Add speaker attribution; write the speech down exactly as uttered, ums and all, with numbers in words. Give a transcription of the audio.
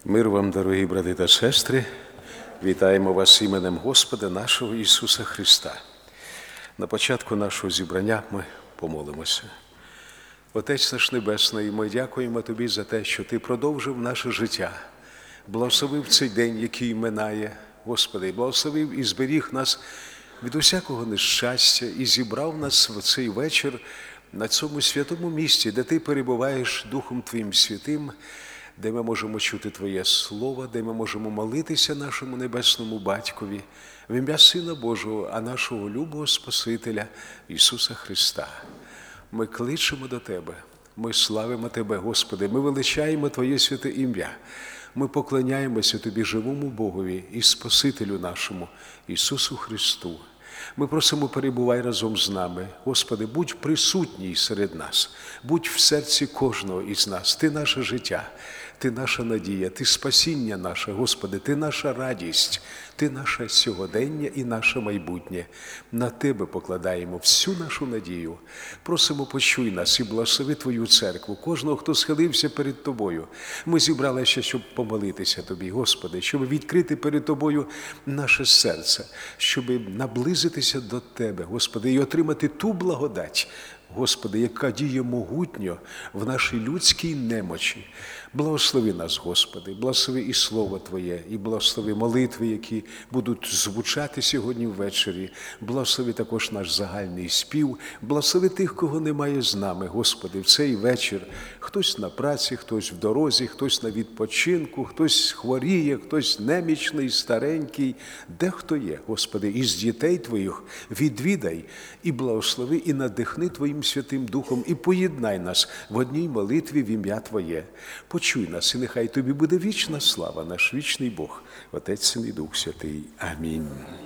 Speaker 1: Мир вам, дорогі брати та сестри, вітаємо вас іменем Господа нашого Ісуса Христа. На початку нашого зібрання ми помолимося. Отець наш Небесний, ми дякуємо Тобі за те, що Ти продовжив наше життя, благословив цей день, який минає, Господи, благословив і зберіг нас від усякого нещастя і зібрав нас в цей вечір на цьому святому місці, де Ти перебуваєш Духом Твоїм Святим, де ми можемо чути Твоє Слово, де ми можемо молитися нашому Небесному Батькові в ім'я Сина Божого, а нашого любого Спасителя Ісуса Христа. Ми кличемо до Тебе, ми славимо Тебе, Господи, ми величаємо Твоє святе ім'я. Ми поклоняємося Тобі, живому Богові і Спасителю нашому, Ісусу Христу. Ми просимо, перебувай разом з нами. Господи, будь присутній серед нас, будь в серці кожного із нас. Ти наше життя, Ти наша надія, Ти спасіння наше, Господи, Ти наша радість, Ти наше сьогодення і наше майбутнє. На Тебе покладаємо всю нашу надію. Просимо, почуй нас і благослови Твою церкву, кожного, хто схилився перед Тобою. Ми зібралися, щоб помолитися Тобі, Господи, щоб відкрити перед Тобою наше серце, щоб наблизитися до Тебе, Господи, і отримати ту благодать, Господи, яка діє могутньо в нашій людській немочі. Благослови нас, Господи, благослови і Слово Твоє, і благослови молитви, які будуть звучати сьогодні ввечері. Благослови також наш загальний спів. Благослови тих, кого немає з нами, Господи, в цей вечір. Хтось на праці, хтось в дорозі, хтось на відпочинку, хтось хворіє, хтось немічний, старенький. Де хто є, Господи, із дітей Твоїх відвідай і благослови, і надихни Твоїм Святим Духом, і поєднай нас в одній молитві в ім'я Твоє. Почуй нас, і нехай Тобі буде вічна слава, наш вічний Бог, Отець, Син і Дух Святий. Амінь.